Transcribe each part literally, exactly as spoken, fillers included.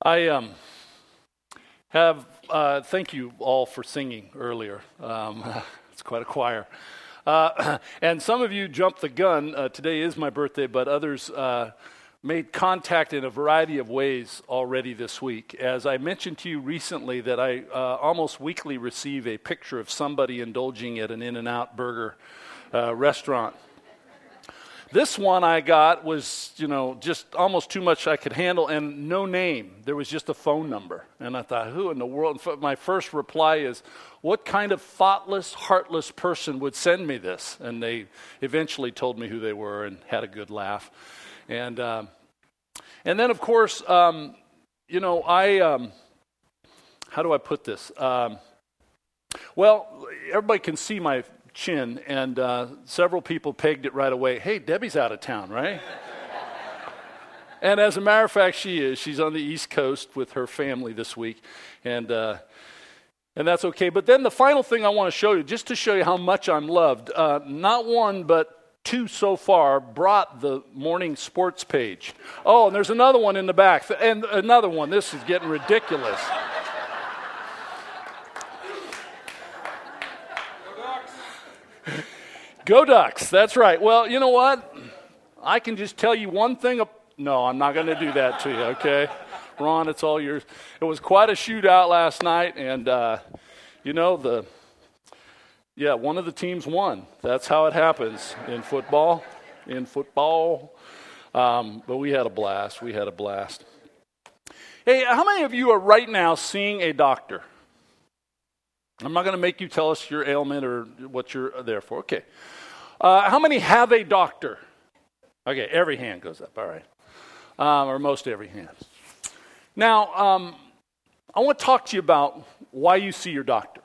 I um, have, uh, thank you all for singing earlier. Um, it's quite a choir. Uh, and some of you jumped the gun. Uh, today is my birthday, but others uh, made contact in a variety of ways already this week. As I mentioned to you recently that I uh, almost weekly receive a picture of somebody indulging at an In-N-Out burger uh, restaurant. This one I got was, you know, just almost too much I could handle, and no name. There was just a phone number. And I thought, who in the world? My first reply is, what kind of thoughtless, heartless person would send me this? And they eventually told me who they were and had a good laugh. And uh, and then, of course, um, you know, I, um, how do I put this? Um, well, everybody can see my chin, and uh, several people pegged it right away. Hey, Debbie's out of town, right? And as a matter of fact, she is. She's on the East Coast with her family this week, and uh, and that's okay. But then the final thing I want to show you, just to show you how much I'm loved, uh, not one but two so far brought the morning sports page. Oh, and there's another one in the back, and another one. This is getting ridiculous. Go Ducks, that's right. Well, you know what? I can just tell you one thing. Of, no, I'm not going to do that to you, okay? Ron, it's all yours. It was quite a shootout last night, and, uh, you know, the yeah, one of the teams won. That's how it happens in football, in football. Um, but we had a blast. We had a blast. Hey, how many of you are right now seeing a doctor? I'm not going to make you tell us your ailment or what you're there for. Okay. Uh, how many have a doctor? Okay, every hand goes up. All right. Um, or most every hand. Now, um, I want to talk to you about why you see your doctor.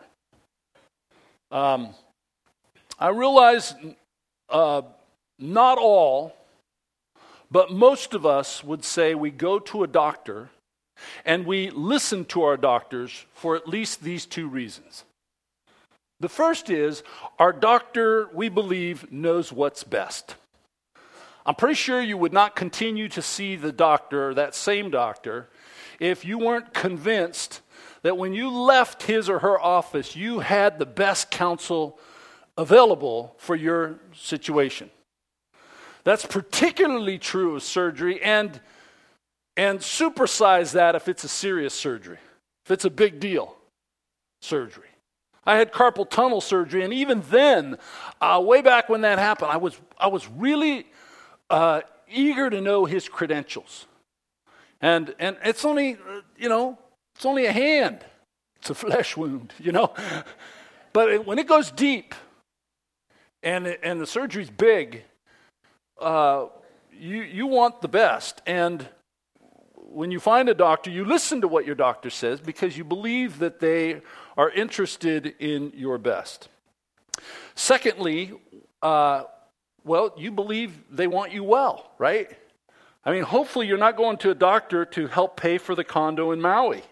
Um, I realize uh, not all, but most of us would say we go to a doctor and we listen to our doctors for at least these two reasons. The first is, our doctor, we believe, knows what's best. I'm pretty sure you would not continue to see the doctor, that same doctor, if you weren't convinced that when you left his or her office, you had the best counsel available for your situation. That's particularly true of surgery, and And supersize that if it's a serious surgery, if it's a big deal surgery. I had carpal tunnel surgery, and even then, uh, way back when that happened, I was I was really uh, eager to know his credentials. And and it's only uh, you know it's only a hand, it's a flesh wound, you know. But it, when it goes deep, and it, and the surgery's big, uh, you you want the best. And when you find a doctor, you listen to what your doctor says because you believe that they are interested in your best. Secondly, uh, well, you believe they want you well, right? I mean, hopefully you're not going to a doctor to help pay for the condo in Maui.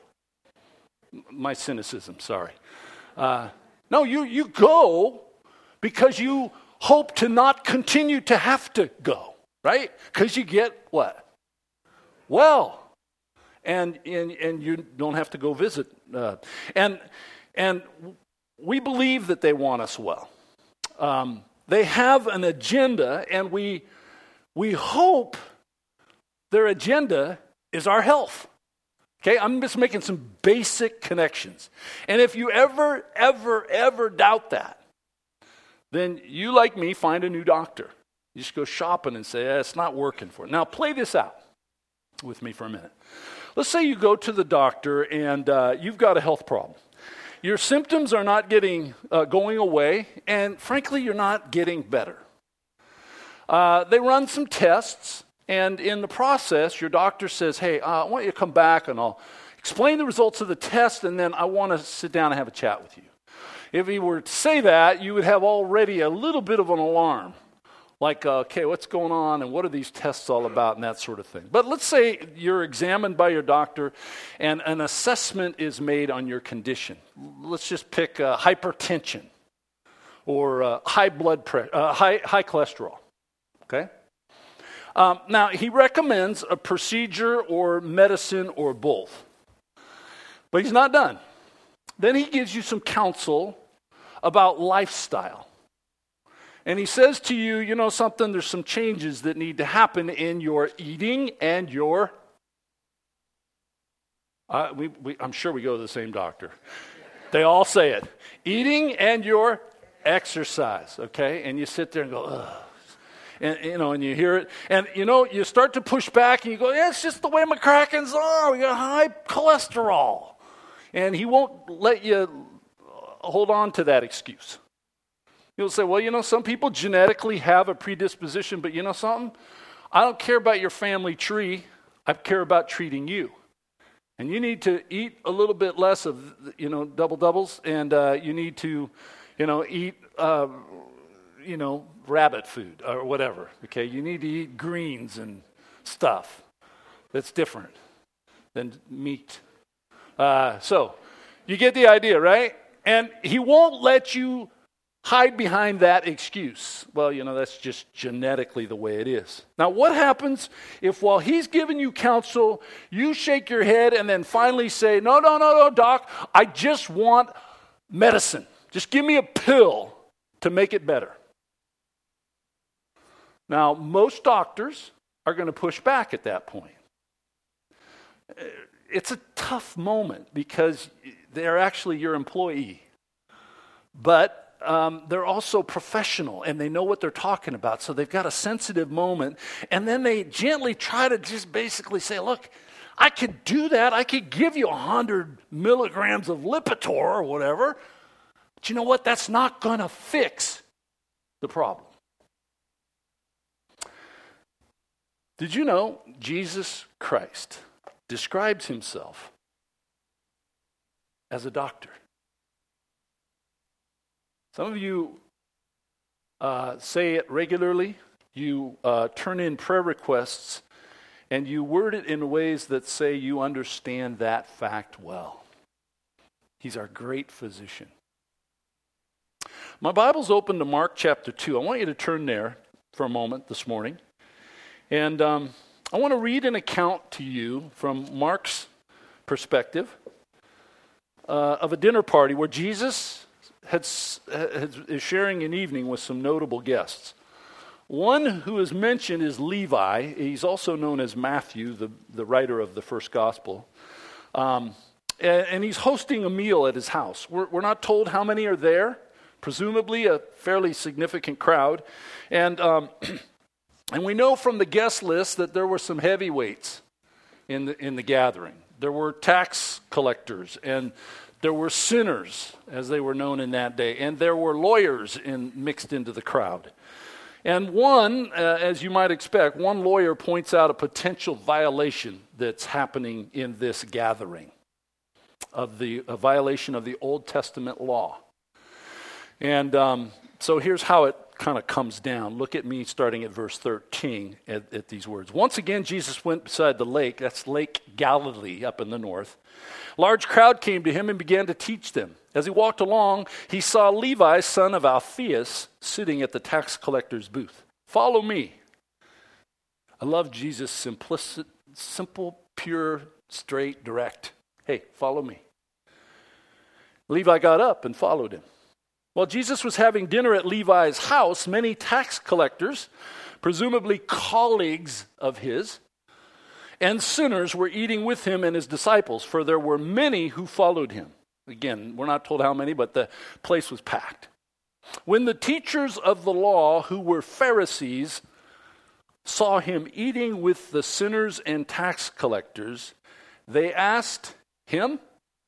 My cynicism, sorry. Uh, no, you, you go because you hope to not continue to have to go, right? Because you get what? Well. And, and and you don't have to go visit. Uh, and and we believe that they want us well. Um, they have an agenda, and we we hope their agenda is our health. Okay, I'm just making some basic connections. And if you ever, ever, ever doubt that, then you, like me, find a new doctor. You just go shopping and say, eh, it's not working for it. Now, play this out with me for a minute. Let's say you go to the doctor and uh, you've got a health problem. Your symptoms are not getting uh, going away, and frankly, you're not getting better. Uh, they run some tests, and in the process, your doctor says, hey, uh, I want you to come back and I'll explain the results of the test, and then I want to sit down and have a chat with you. If he were to say that, you would have already a little bit of an alarm. Like, uh, okay, what's going on and what are these tests all about and that sort of thing. But let's say you're examined by your doctor and an assessment is made on your condition. Let's just pick uh, hypertension or uh, high blood pressure, uh, high, high cholesterol, okay? Um, now, he recommends a procedure or medicine or both. But he's not done. Then he gives you some counsel about lifestyle. And he says to you, you know something, there's some changes that need to happen in your eating and your... Uh, we, we, I'm sure we go to the same doctor. They all say it. Eating and your exercise, okay? And you sit there and go, ugh. And, you know, and you hear it. And, you know, you start to push back and you go, yeah, it's just the way McCracken's are. We got high cholesterol. And he won't let you hold on to that excuse. He'll say, well, you know, some people genetically have a predisposition, but you know something? I don't care about your family tree. I care about treating you. And you need to eat a little bit less of, you know, double doubles, and uh, you need to, you know, eat, uh, you know, rabbit food or whatever. Okay, you need to eat greens and stuff that's different than meat. Uh, so you get the idea, right? And he won't let you hide behind that excuse. Well, you know, that's just genetically the way it is. Now, what happens if while he's giving you counsel, you shake your head and then finally say, no, no, no, no, doc, I just want medicine. Just give me a pill to make it better. Now, most doctors are going to push back at that point. It's a tough moment because they're actually your employee. But Um, they're also professional and they know what they're talking about, so they've got a sensitive moment, and then they gently try to just basically say, look, I could do that. I could give you one hundred milligrams of Lipitor or whatever, but you know what? That's not going to fix the problem. Did you know Jesus Christ describes himself as a doctor? Some of you uh, say it regularly. You uh, turn in prayer requests, and you word it in ways that say you understand that fact well. He's our great physician. My Bible's open to Mark chapter two. I want you to turn there for a moment this morning. And um, I want to read an account to you from Mark's perspective uh, of a dinner party where Jesus Had, had, is sharing an evening with some notable guests. One who is mentioned is Levi. He's also known as Matthew, the, the writer of the first gospel. Um, and, and he's hosting a meal at his house. We're, we're not told how many are there, presumably a fairly significant crowd. And, um, and we know from the guest list that there were some heavyweights in the, in the gathering. There were tax collectors, and there were sinners, as they were known in that day, and there were lawyers in, mixed into the crowd. And one, uh, as you might expect, one lawyer points out a potential violation that's happening in this gathering, of the a violation of the Old Testament law. And um, so here's how it kind of comes down. Look at me starting at verse thirteen at, at these words. Once again, Jesus went beside the lake. That's Lake Galilee up in the north. Large crowd came to him and began to teach them. As he walked along, he saw Levi, son of Alphaeus, sitting at the tax collector's booth. Follow me. I love Jesus' simplicity, simple, pure, straight, direct. Hey, follow me. Levi got up and followed him. While Jesus was having dinner at Levi's house, many tax collectors, presumably colleagues of his, and sinners were eating with him and his disciples, for there were many who followed him. Again, we're not told how many, but the place was packed. When the teachers of the law, who were Pharisees, saw him eating with the sinners and tax collectors, they asked him.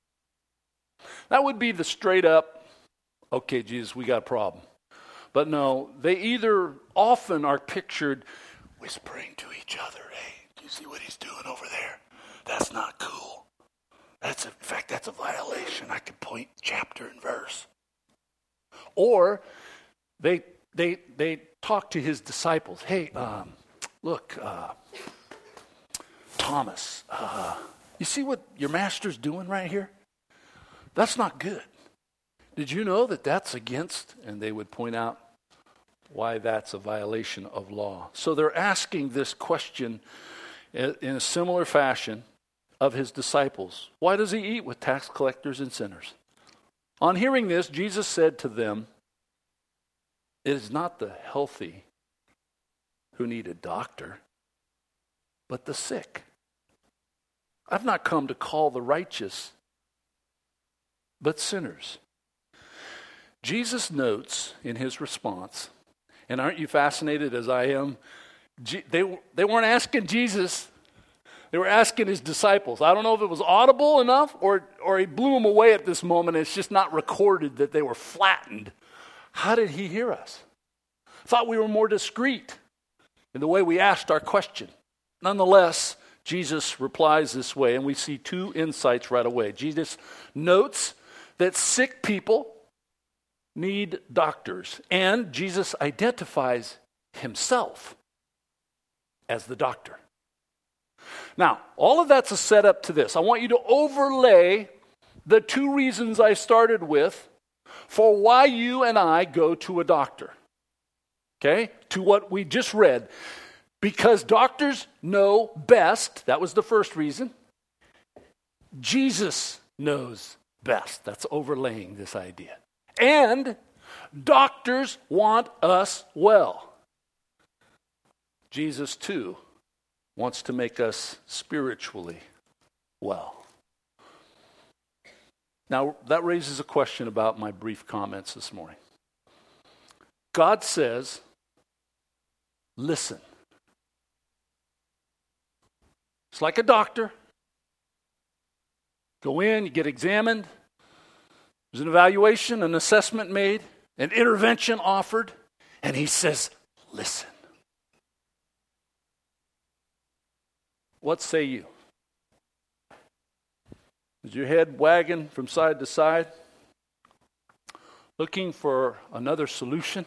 That would be the straight up, okay, Jesus, we got a problem. But no, they either often are pictured whispering to each other, hey, do you see what he's doing over there? That's not cool. That's a, in fact, that's a violation. I can point chapter and verse. Or they they they talk to his disciples. Hey, um, look, uh, Thomas, uh, you see what your master's doing right here? That's not good. Did you know that that's against? And they would point out why that's a violation of law. So they're asking this question in a similar fashion of his disciples. Why does he eat with tax collectors and sinners? On hearing this, Jesus said to them, it is not the healthy who need a doctor, but the sick. I've not come to call the righteous, but sinners. Jesus notes in his response, and aren't you fascinated as I am? They, they weren't asking Jesus, they were asking his disciples. I don't know if it was audible enough or, or he blew them away at this moment. It's just not recorded that they were flattened. How did he hear us? Thought we were more discreet in the way we asked our question. Nonetheless, Jesus replies this way, and we see two insights right away. Jesus notes that sick people need doctors, and Jesus identifies himself as the doctor. Now, all of that's a setup to this. I want you to overlay the two reasons I started with for why you and I go to a doctor. Okay? To what we just read. Because doctors know best. That was the first reason. Jesus knows best. That's overlaying this idea. And doctors want us well. Jesus, too, wants to make us spiritually well. Now, that raises a question about my brief comments this morning. God says, listen. It's like a doctor. Go in, you get examined. There's an evaluation, an assessment made, an intervention offered, and he says, listen. What say you? Is your head wagging from side to side, looking for another solution?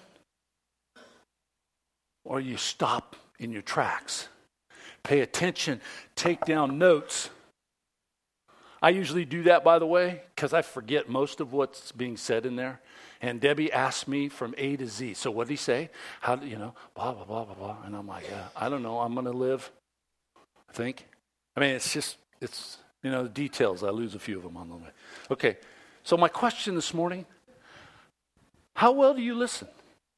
Or you stop in your tracks, pay attention, take down notes. I usually do that, by the way, because I forget most of what's being said in there. And Debbie asked me from A to Z. So what did he say? How do you know? Blah, blah, blah, blah, blah. And I'm like, yeah, I don't know. I'm going to live, I think. I mean, it's just, it's, you know, the details. I lose a few of them on the way. Okay, so my question this morning, how well do you listen?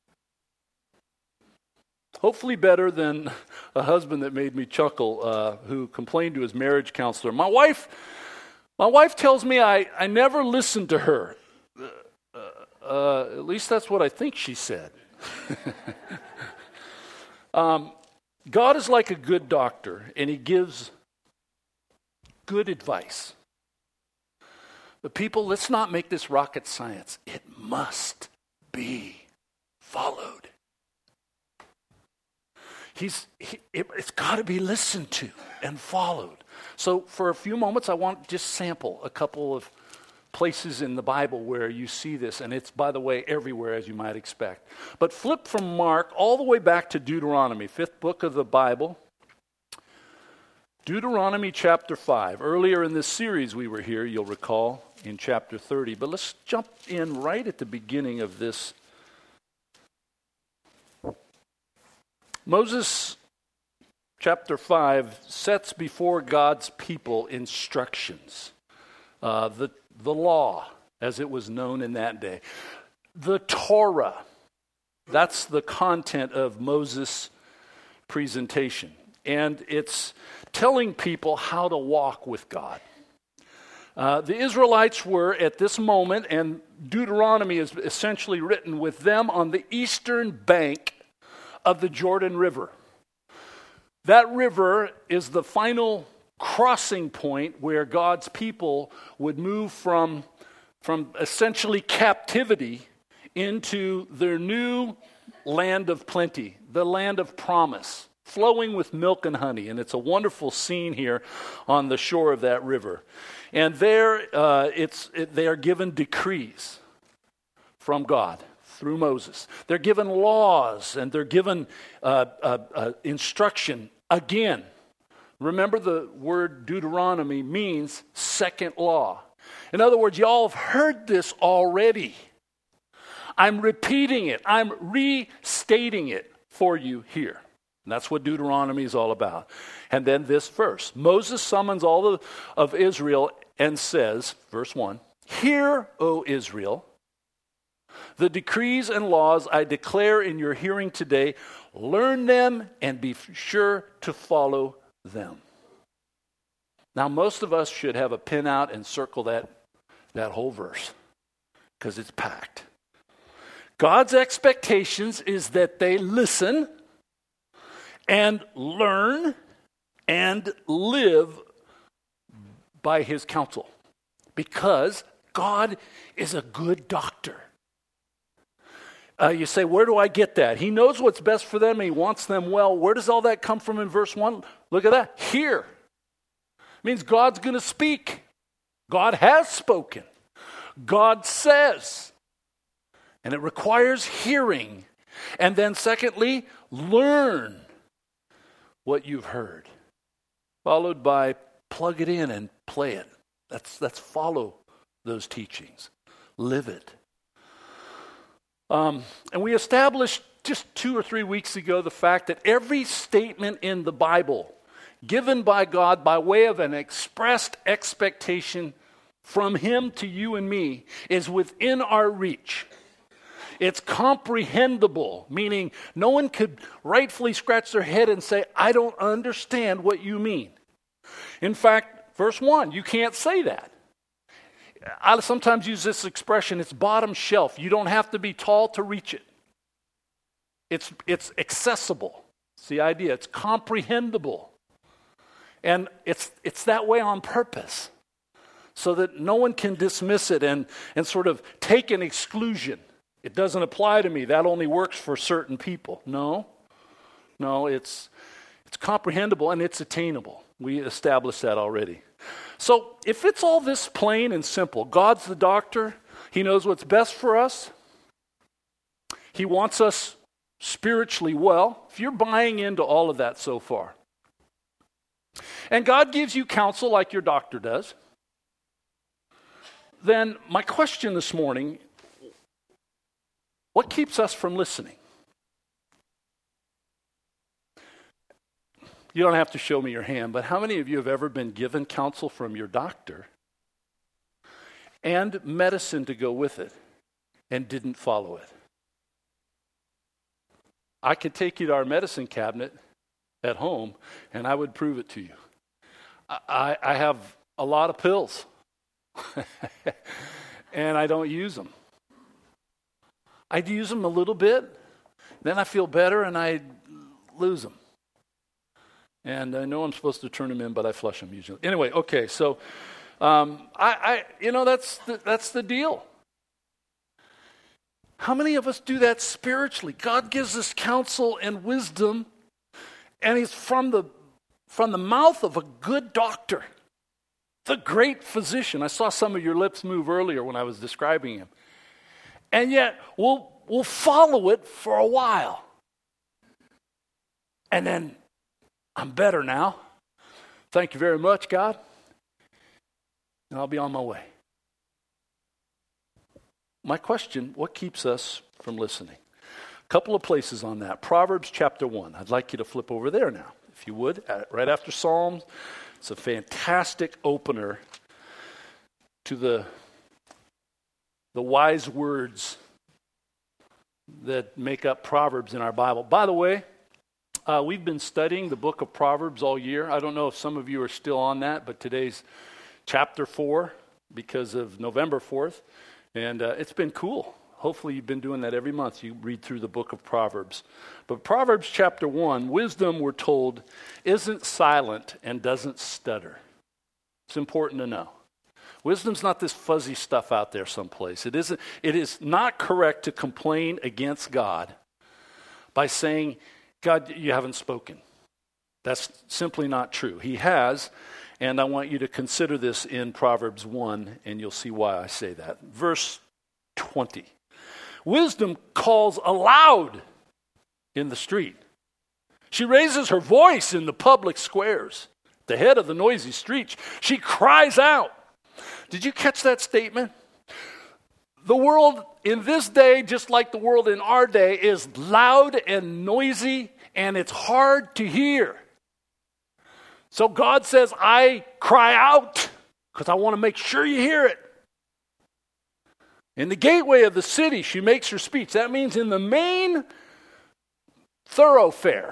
Hopefully better than a husband that made me chuckle, uh, who complained to his marriage counselor. My wife, my wife tells me I, I never listen to her. Uh, uh, at least that's what I think she said. um, God is like a good doctor, and he gives good advice. But people, let's not make this rocket science. It must be followed. He's, he, it, it's got to be listened to and followed. So for a few moments, I want to just sample a couple of places in the Bible where you see this. And it's, by the way, everywhere, as you might expect. But flip from Mark all the way back to Deuteronomy, fifth book of the Bible. Deuteronomy chapter five. Earlier in this series we were here, you'll recall, in chapter thirty. But let's jump in right at the beginning of this. Moses, chapter five, sets before God's people instructions. Uh, the, the law, as it was known in that day. The Torah, that's the content of Moses' presentation. And it's telling people how to walk with God. Uh, the Israelites were at this moment, and Deuteronomy is essentially written with them on the eastern bank of the Jordan River. That river is the final crossing point where God's people would move from, from essentially captivity into their new land of plenty, the land of promise, flowing with milk and honey. And it's a wonderful scene here on the shore of that river. And there, uh, it's it, they are given decrees from God through Moses. They're given laws, and they're given uh, uh, uh, instruction again. Remember, the word Deuteronomy means second law. In other words, y'all have heard this already. I'm repeating it. I'm restating it for you here. And that's what Deuteronomy is all about. And then this verse. Moses summons all of, of Israel and says, verse one, "Hear, O Israel, the decrees and laws I declare in your hearing today. Learn them and be sure to follow them." Now, most of us should have a pen out and circle that, that whole verse because it's packed. God's expectations is that they listen and learn and live by his counsel, because God is a good doctor. Uh, you say, where do I get that? He knows what's best for them and he wants them well. Where does all that come from in verse one? Look at that. Hear. It means God's going to speak. God has spoken. God says. And it requires hearing. And then secondly, learn what you've heard. Followed by plug it in and play it. That's, that's follow those teachings. Live it. Um, and we established just two or three weeks ago the fact that every statement in the Bible given by God by way of an expressed expectation from him to you and me is within our reach. It's comprehensible, meaning no one could rightfully scratch their head and say, I don't understand what you mean. In fact, verse one, you can't say that. I sometimes use this expression, it's bottom shelf. You don't have to be tall to reach it. It's, it's accessible. It's the idea. It's comprehensible. And it's, it's that way on purpose, so that no one can dismiss it and, and sort of take an exclusion. It doesn't apply to me. That only works for certain people. No. No, it's, it's comprehensible and it's attainable. We established that already. So if it's all this plain and simple, God's the doctor. He knows what's best for us. He wants us spiritually well. If you're buying into all of that so far, and God gives you counsel like your doctor does, then my question this morning, what keeps us from listening? You don't have to show me your hand, but how many of you have ever been given counsel from your doctor and medicine to go with it and didn't follow it? I could take you to our medicine cabinet at home and I would prove it to you. I, I have a lot of pills and I don't use them. I use them a little bit, then I feel better and I lose them. And I know I'm supposed to turn them in, but I flush them usually. Anyway, okay, so um, I, I, you know, that's the, that's the deal. How many of us do that spiritually? God gives us counsel and wisdom, and he's from the from the mouth of a good doctor, the great physician. I saw some of your lips move earlier when I was describing him. And yet, we'll we'll follow it for a while. And then, I'm better now. Thank you very much, God. And I'll be on my way. My question, what keeps us from listening? A couple of places on that. Proverbs chapter one. I'd like you to flip over there now, if you would, right after Psalms. It's a fantastic opener to the, the wise words that make up Proverbs in our Bible. By the way, Uh, we've been studying the book of Proverbs all year. I don't know if some of you are still on that, but today's chapter four because of November fourth. And uh, it's been cool. Hopefully you've been doing that every month. You read through the book of Proverbs. But Proverbs chapter one, wisdom, we're told, isn't silent and doesn't stutter. It's important to know. Wisdom's not this fuzzy stuff out there someplace. It isn't. It is not correct to complain against God by saying, God, you haven't spoken. That's simply not true. He has, and I want you to consider this in Proverbs one, and you'll see why I say that. Verse twenty. Wisdom calls aloud in the street. She raises her voice in the public squares. At the head of the noisy street, she cries out. Did you catch that statement? The world in this day, just like the world in our day, is loud and noisy, and it's hard to hear. So God says, I cry out because I want to make sure you hear it. In the gateway of the city, she makes her speech. That means in the main thoroughfare.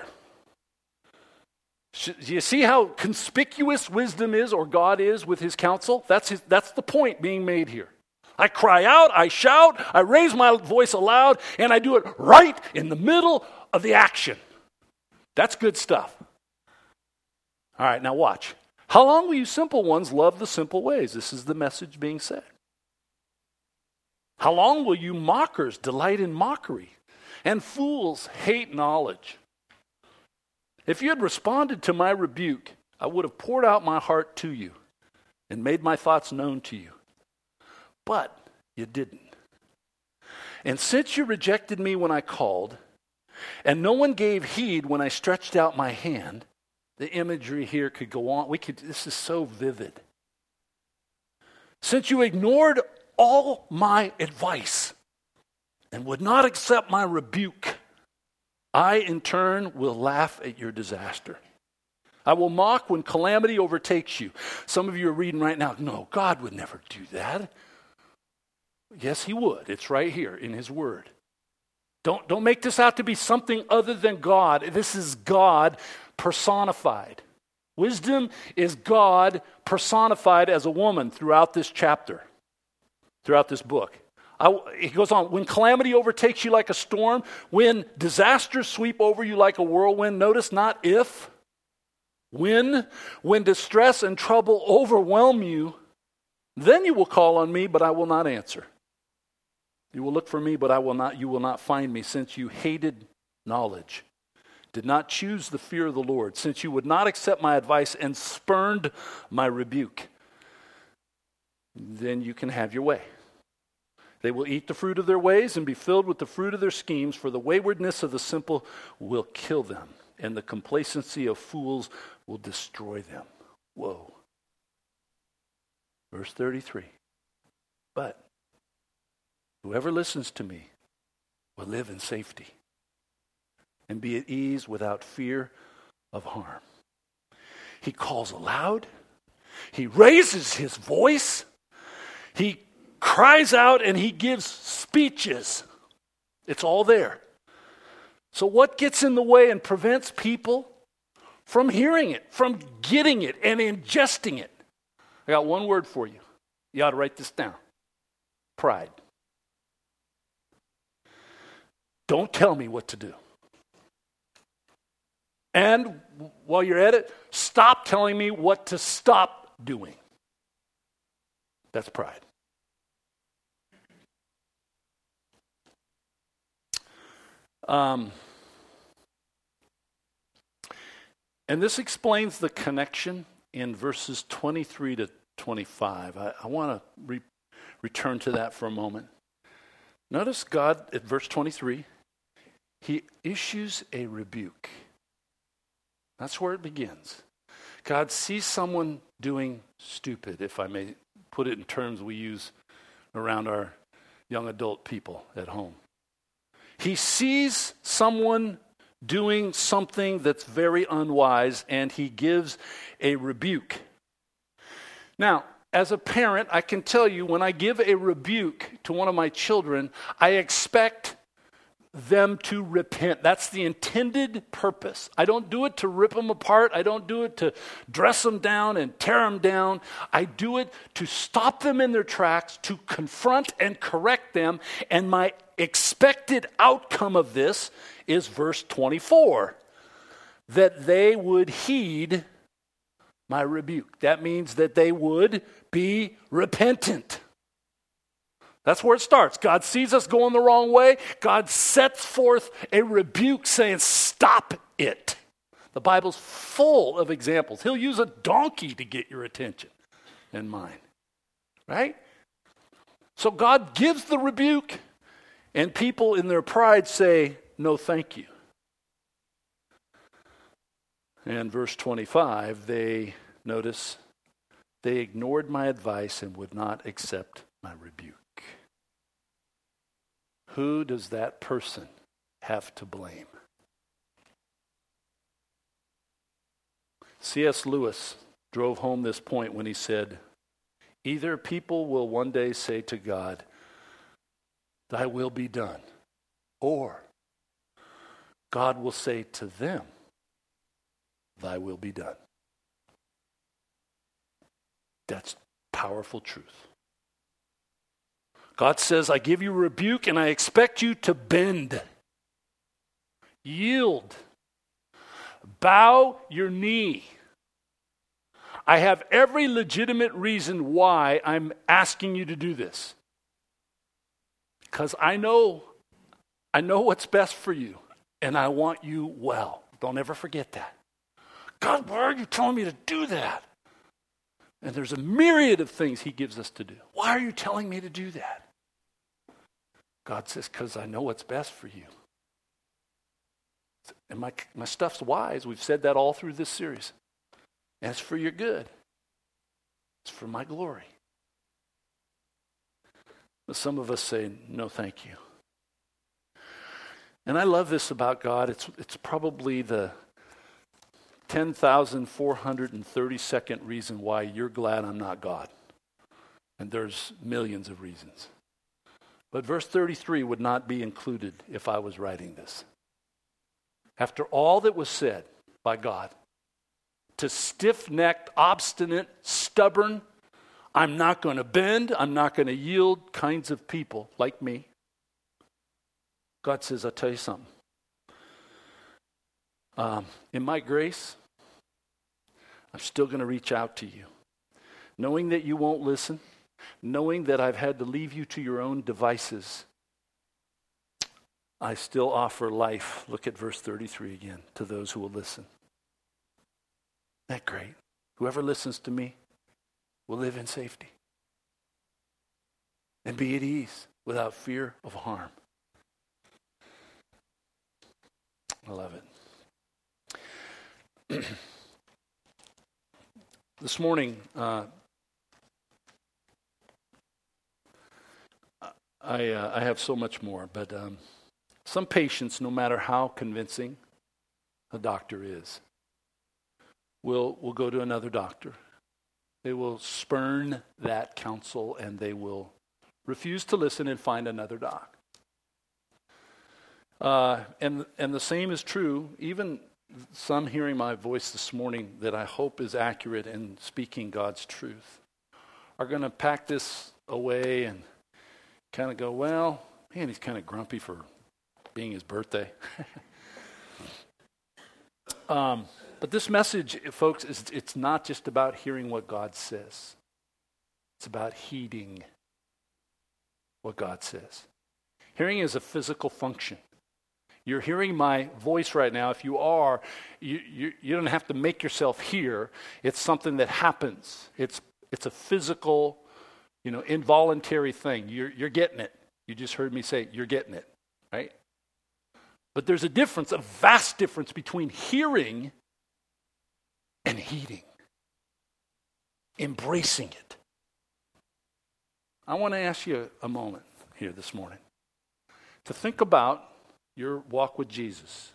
Do you see how conspicuous wisdom is, or God is, with his counsel? That's his, that's the point being made here. I cry out, I shout, I raise my voice aloud, and I do it right in the middle of the action. That's good stuff. All right, now watch. How long will you simple ones love the simple ways? This is the message being said. How long will you mockers delight in mockery, and fools hate knowledge? If you had responded to my rebuke, I would have poured out my heart to you and made my thoughts known to you. But you didn't. And since you rejected me when I called, and no one gave heed when I stretched out my hand, the imagery here could go on. We could. This is so vivid. Since you ignored all my advice and would not accept my rebuke, I in turn will laugh at your disaster. I will mock when calamity overtakes you. Some of you are reading right now, no, God would never do that. Yes, he would. It's right here in his word. Don't, don't make this out to be something other than God. This is God personified. Wisdom is God personified as a woman throughout this chapter, throughout this book. I, he goes on, when calamity overtakes you like a storm, when disasters sweep over you like a whirlwind, notice not if, when, when distress and trouble overwhelm you, then you will call on me, but I will not answer. You will look for me, but I will not. You will not find me, since you hated knowledge, did not choose the fear of the Lord, since you would not accept my advice and spurned my rebuke. Then you can have your way. They will eat the fruit of their ways and be filled with the fruit of their schemes, for the waywardness of the simple will kill them, and the complacency of fools will destroy them. Whoa. Verse thirty-three. But whoever listens to me will live in safety and be at ease without fear of harm. He calls aloud. He raises his voice. He cries out and he gives speeches. It's all there. So what gets in the way and prevents people from hearing it, from getting it and ingesting it? I got one word for you. You ought to write this down. Pride. Don't tell me what to do. And while you're at it, stop telling me what to stop doing. That's pride. Um, and this explains the connection in verses twenty-three to twenty-five. I, I want to re- return to that for a moment. Notice God at verse twenty-three, he issues a rebuke. That's where it begins. God sees someone doing stupid, if I may put it in terms we use around our young adult people at home. He sees someone doing something that's very unwise, and he gives a rebuke. Now, as a parent, I can tell you when I give a rebuke to one of my children, I expect them to repent. That's the intended purpose. I don't do it to rip them apart. I don't do it to dress them down and tear them down. I do it to stop them in their tracks, to confront and correct them. And my expected outcome of this is verse twenty-four, that they would heed my rebuke. That means that they would be repentant. That's where it starts. God sees us going the wrong way. God sets forth a rebuke saying, stop it. The Bible's full of examples. He'll use a donkey to get your attention and mine. Right? So God gives the rebuke, and people in their pride say, no, thank you. And verse twenty-five, they, notice, they ignored my advice and would not accept my rebuke. who does that person have to blame? C S Lewis drove home this point when he said, either people will one day say to God, thy will be done, or God will say to them, thy will be done. That's powerful truth. God says, I give you rebuke and I expect you to bend, yield, bow your knee. I have every legitimate reason why I'm asking you to do this. Because I know, I know what's best for you, and I want you well. Don't ever forget that. God, why are you telling me to do that? And there's a myriad of things he gives us to do. Why are you telling me to do that? God says, because I know what's best for you. And my, my stuff's wise. We've said that all through this series. And it's for your good. It's for my glory. But some of us say, no, thank you. And I love this about God. It's, it's probably the ten thousand four hundred thirty-second reason why you're glad I'm not God. And there's millions of reasons. But verse thirty-three would not be included if I was writing this. After all that was said by God, to stiff-necked, obstinate, stubborn, I'm not going to bend, I'm not going to yield kinds of people like me, God says, I'll tell you something. Um, in my grace, I'm still going to reach out to you. Knowing that you won't listen, knowing that I've had to leave you to your own devices, I still offer life. Look at verse thirty-three again, to those who will listen. Isn't that great? Whoever listens to me will live in safety and be at ease without fear of harm. I love it. This morning, uh, I uh, I have so much more, but um, some patients, no matter how convincing a doctor is, will will go to another doctor. They will spurn that counsel and they will refuse to listen and find another doc. Uh, and and the same is true, even some hearing my voice this morning that I hope is accurate in speaking God's truth are going to pack this away and kind of go, well, man, he's kind of grumpy for being his birthday. um, but this message, folks, is it's not just about hearing what God says. It's about heeding what God says. Hearing is a physical function. You're hearing my voice right now. If you are, you, you, you don't have to make yourself hear. It's something that happens. It's it's a physical, you know, involuntary thing. You're you're getting it. You just heard me say you're getting it, right? But there's a difference, a vast difference between hearing and heeding. Embracing it. I want to ask you a moment here this morning to think about your walk with Jesus.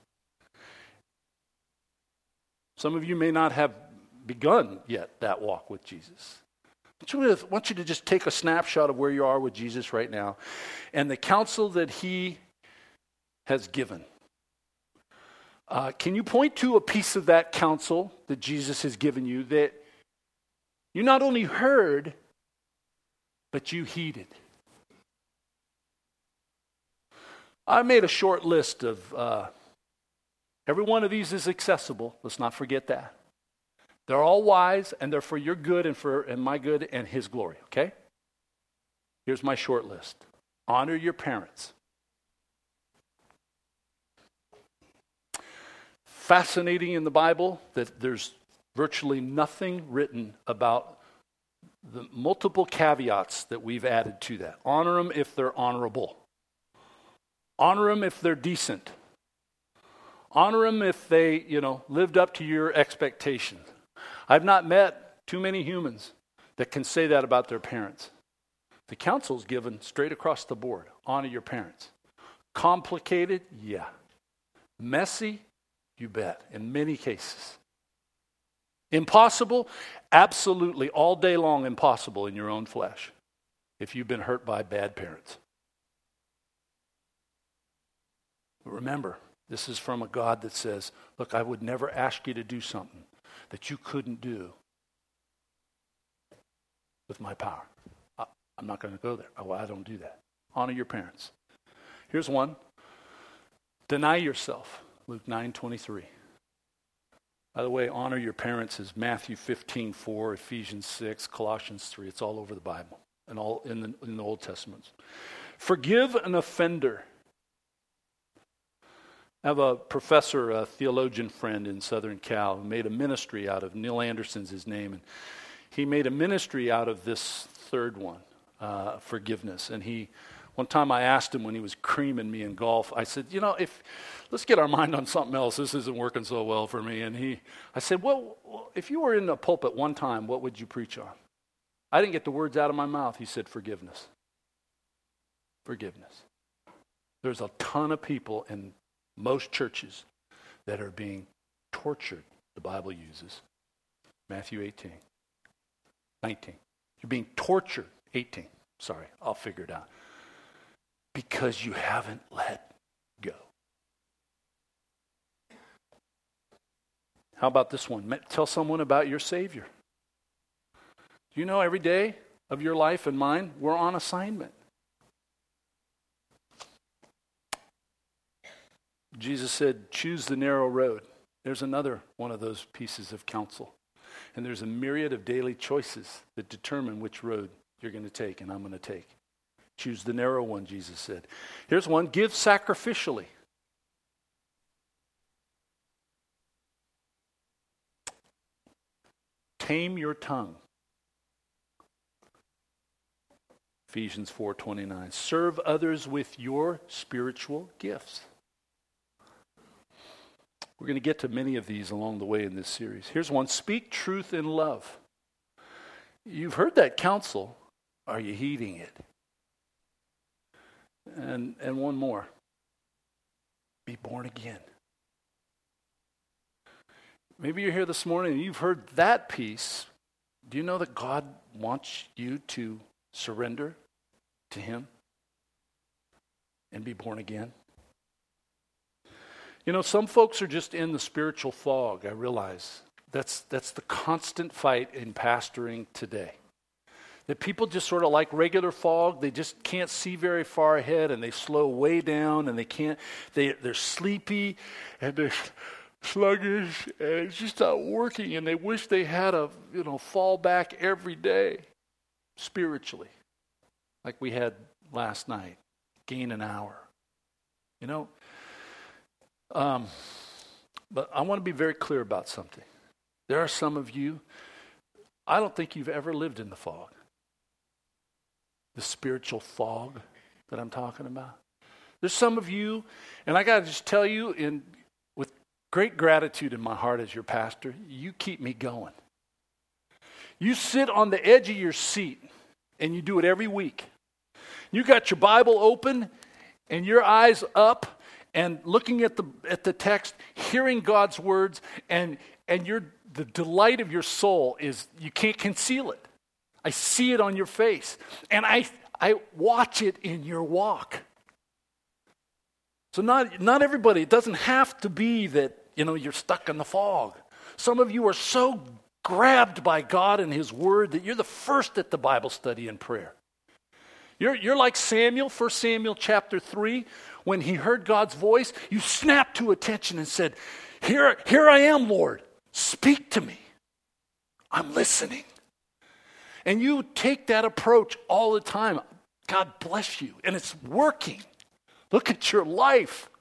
Some of you may not have begun yet that walk with Jesus. I want you to just take a snapshot of where you are with Jesus right now and the counsel that he has given. Uh, can you point to a piece of that counsel that Jesus has given you that you not only heard, but you heeded? I made a short list of, uh, every one of these is accessible. Let's not forget that. They're all wise, and they're for your good and for and my good and his glory, okay? Here's my short list. Honor your parents. Fascinating in the Bible that there's virtually nothing written about the multiple caveats that we've added to that. Honor them if they're honorable. Honor them if they're decent. Honor them if they, you know, lived up to your expectations. I've not met too many humans that can say that about their parents. The counsel's given straight across the board. Honor your parents. Complicated? Yeah. Messy? You bet, in many cases. Impossible? Absolutely, all day long impossible in your own flesh if you've been hurt by bad parents. But remember, this is from a God that says, look, I would never ask you to do something that you couldn't do with my power. I, I'm not going to go there. Oh, I don't do that. Honor your parents. Here's one. Deny yourself. Luke nine twenty-three. By the way, honor your parents is Matthew fifteen four, Ephesians six, Colossians three. It's all over the Bible and all in the, in the Old Testament. Forgive an offender. I have a professor, a theologian friend in Southern Cal who made a ministry out of, Neil Anderson's his name, and he made a ministry out of this third one, uh, forgiveness. And he, one time I asked him when he was creaming me in golf, I said, you know, if let's get our mind on something else. This isn't working so well for me. And he, I said, well, if you were in the pulpit one time, what would you preach on? I didn't get the words out of my mouth. He said, forgiveness. Forgiveness. There's a ton of people in most churches that are being tortured, the Bible uses. Matthew eighteen. nineteen. You're being tortured. eighteen. Sorry, I'll figure it out. Because you haven't let go. How about this one? Tell someone about your Savior. Do you know every day of your life and mine, we're on assignment. Jesus said, choose the narrow road. There's another one of those pieces of counsel. And there's a myriad of daily choices that determine which road you're going to take and I'm going to take. Choose the narrow one, Jesus said. Here's one, give sacrificially. Tame your tongue. Ephesians four twenty-nine. Serve others with your spiritual gifts. We're going to get to many of these along the way in this series. Here's one. Speak truth in love. You've heard that counsel. Are you heeding it? And and one more. Be born again. Maybe you're here this morning and you've heard that piece. Do you know that God wants you to surrender to Him and be born again? You know, some folks are just in the spiritual fog, I realize. That's that's the constant fight in pastoring today. That people just sort of like regular fog, they just can't see very far ahead and they slow way down and they can't, they, they're sleepy and they're sluggish and it's just not working and they wish they had a, you know, fall back every day spiritually. Like we had last night, gain an hour. You know, Um, but I want to be very clear about something. There are some of you, I don't think you've ever lived in the fog. The spiritual fog that I'm talking about. There's some of you, and I got to just tell you, in with great gratitude in my heart as your pastor, you keep me going. You sit on the edge of your seat, and you do it every week. You got your Bible open, and your eyes up, and looking at the at the text, hearing God's words, and and your the delight of your soul is you can't conceal it. I see it on your face, and I I watch it in your walk. So not not everybody. It doesn't have to be that you know you're stuck in the fog. Some of you are so grabbed by God and His Word that you're the first at the Bible study and prayer. You're you're like Samuel, First Samuel chapter three. When he heard God's voice, you snapped to attention and said, Here, here I am, Lord. Speak to me. I'm listening. And you take that approach all the time. God bless you. And it's working. Look at your life.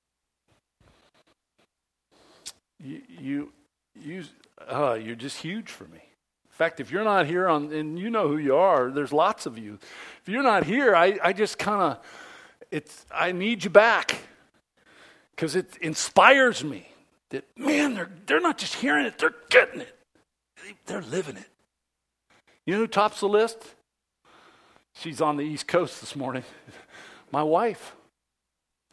You, you, you uh, you're just huge for me. In fact, if you're not here, on, and you know who you are, there's lots of you. If you're not here, I, I just kind of, It's. I need you back because it inspires me that, man, they're, they're not just hearing it, they're getting it. They're living it. You know who tops the list? She's on the East Coast this morning. My wife.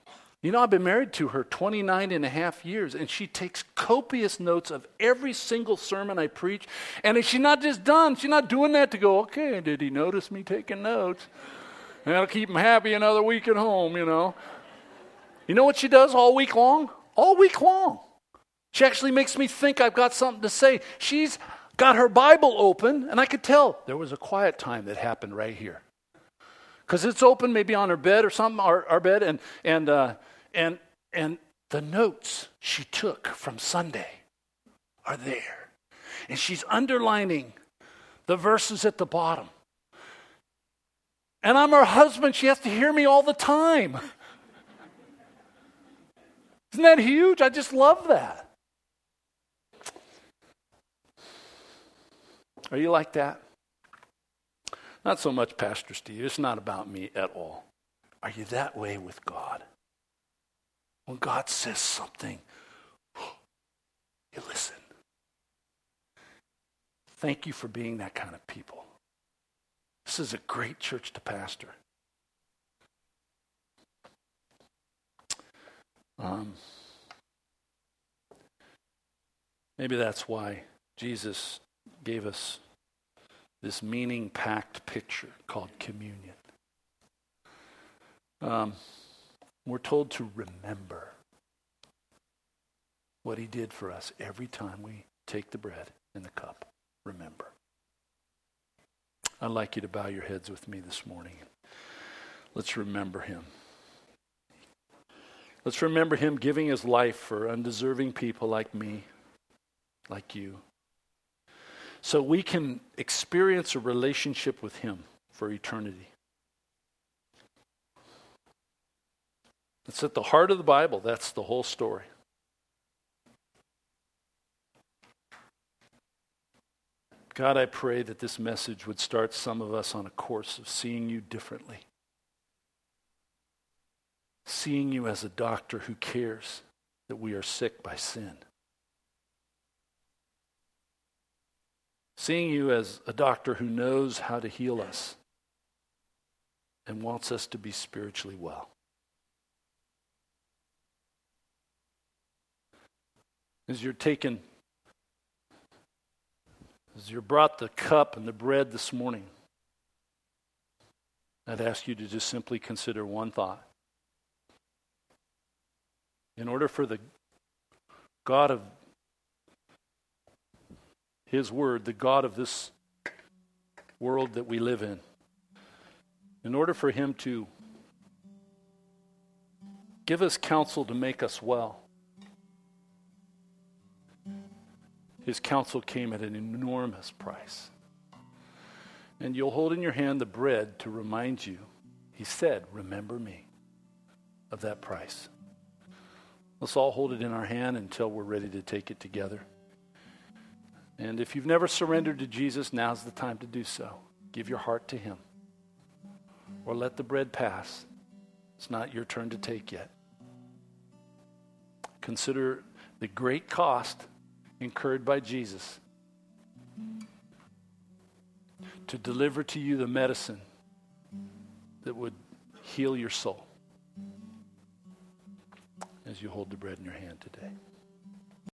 You know, I've been married to her twenty-nine and a half years, and she takes copious notes of every single sermon I preach. And she's not just done. She's not doing that to go, okay, did he notice me taking notes? And that'll keep him happy another week at home, you know. You know what she does all week long? All week long. She actually makes me think I've got something to say. She's got her Bible open, and I could tell there was a quiet time that happened right here. Because it's open maybe on her bed or something, our, our bed, and and uh, and and the notes she took from Sunday are there. And she's underlining the verses at the bottom. And I'm her husband. She has to hear me all the time. Isn't that huge? I just love that. Are you like that? Not so much, Pastor Steve. It's not about me at all. Are you that way with God? When God says something, you listen. Thank you for being that kind of people. This is a great church to pastor. Um, maybe that's why Jesus gave us this meaning-packed picture called communion. Um, we're told to remember what he did for us every time we take the bread and the cup. Remember. I'd like you to bow your heads with me this morning. Let's remember him. Let's remember him giving his life for undeserving people like me, like you, so we can experience a relationship with him for eternity. It's at the heart of the Bible. That's the whole story. God, I pray that this message would start some of us on a course of seeing you differently. Seeing you as a doctor who cares that we are sick by sin. Seeing you as a doctor who knows how to heal us and wants us to be spiritually well. As you're taking, as you brought the cup and the bread this morning, I'd ask you to just simply consider one thought. In order for the God of his word, the God of this world that we live in, in order for him to give us counsel to make us well, his counsel came at an enormous price. And you'll hold in your hand the bread to remind you, he said, remember me, of that price. Let's all hold it in our hand until we're ready to take it together. And if you've never surrendered to Jesus, now's the time to do so. Give your heart to him. Or let the bread pass. It's not your turn to take yet. Consider the great cost incurred by Jesus to deliver to you the medicine that would heal your soul as you hold the bread in your hand today.